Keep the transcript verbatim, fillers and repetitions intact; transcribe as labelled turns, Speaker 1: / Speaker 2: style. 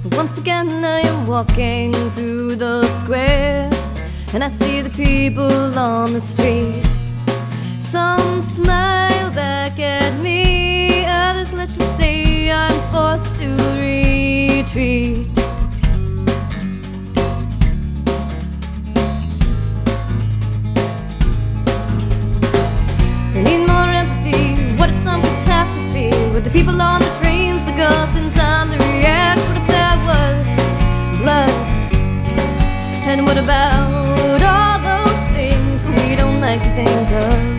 Speaker 1: Once again I am walking through the square, and I see the people on the street. Some smile back at me, others, let's just say, I'm forced to retreat. They need more empathy. What if some catastrophe with the people on the trains look up in time to react? What if there was blood? And what about all those things we don't like to think of?